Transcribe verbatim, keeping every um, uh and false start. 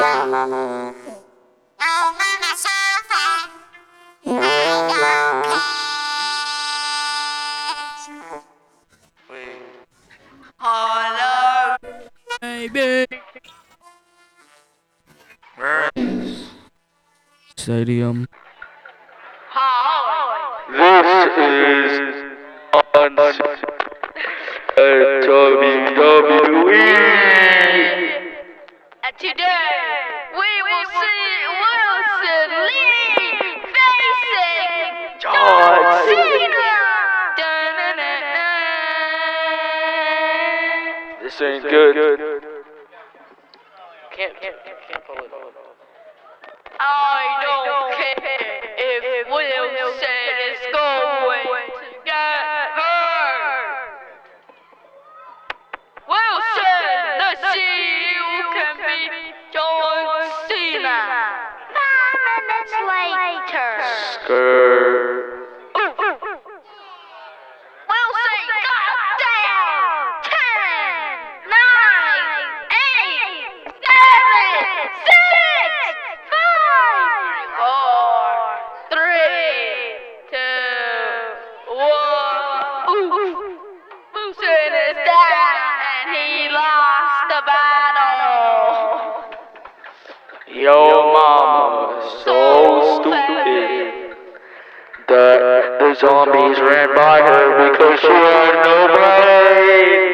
Hello, baby. Stadium. This is on uh, W W E. And today we will see Wilson Lee facing John Cena. This ain't good. Can't, can't, can't pull it. I don't care if Wilson is going to get hurt. Wilson, the C E O can beat John Cena. Five minutes later. Skirt. Wilson got down. Ten, nine, eight, seven, six, five, four, three, two, one. Wilson is down and he lost the battle. Yo, mama, so stupid that the zombies ran by her because she had no brain.